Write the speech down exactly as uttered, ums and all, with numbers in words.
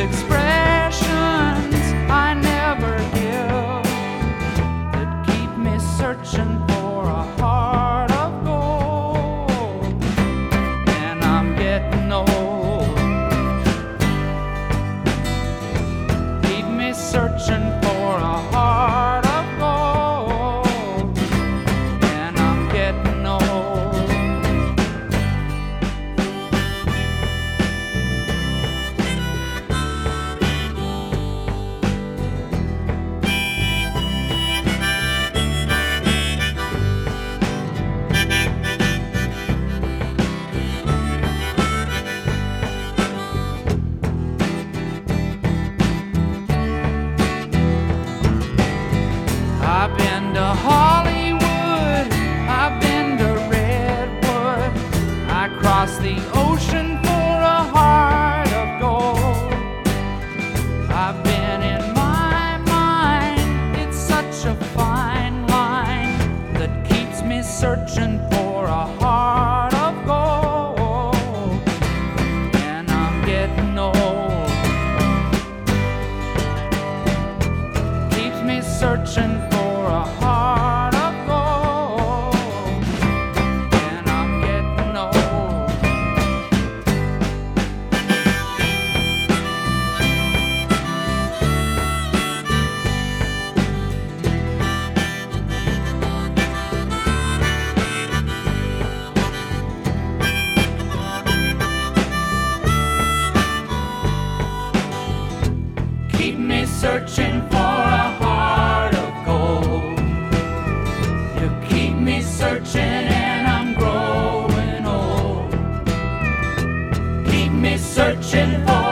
expressions I never give that keep me searching for a heart of gold. And I'm getting old. Keep me searching for a heart of gold. And I'm getting old. I've been to Hollywood, I've been to Redwood, I crossed the ocean for a heart of gold. I've been in my mind, it's such a fine line that keeps me searching for a heart of gold. And I'm getting old. Keeps me searching for a heart of gold. And I'm getting old. Keep me searching for a heart of gold. You keep me searching and I'm growing old. Keep me searching for